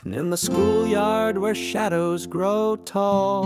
In the schoolyard where shadows grow tall,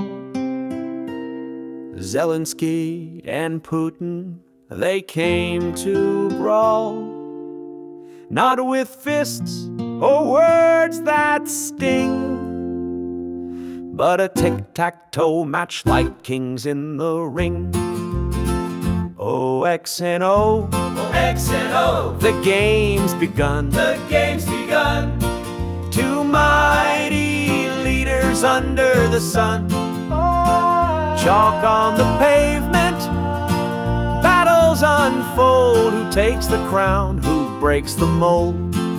Zelensky and Putin, they came to brawl. Not with fists or words that sting, but a tic-tac-toe match like kings in the ring. Oh, X and O, Oh, X and O, the game's begun. the game's begun. Two mighty leaders under the sun. Chalk on the pavement, battles unfold. Who takes the crown, who breaks the mold?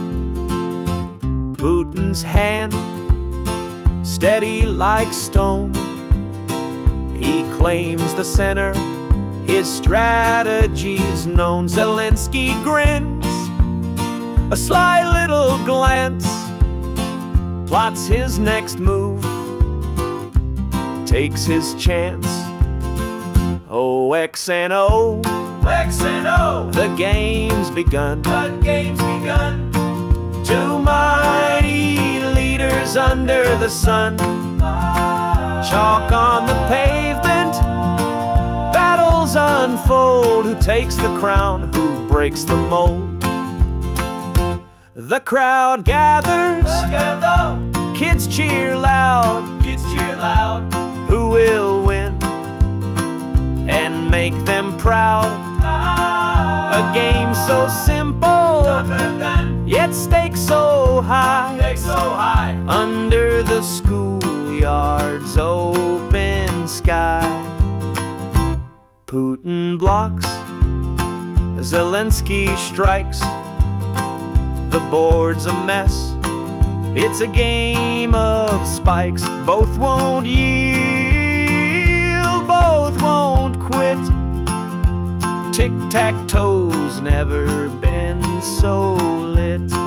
Putin's hand, steady like stone, he claims the center, his strategy's known. Zelensky grins, a sly little glance, plots his next move, takes his chance. Oh, X and O, X and O, the game's begun. the game's begun. Two mighty leaders under the sun. Chalk on the pavement, battles unfold. Who takes the crown, who breaks the mold? The crowd gathers, Together, kids cheer loud. kids cheer loud. Who will win and make them proud? A game so simple, yet stakes so high. Stakes so high. Under the schoolyard's open sky, Putin blocks, Zelensky strikes. The board's a mess, it's a game of spikes. Both won't yield, both won't quit. Tic-tac-toe's never been so lit.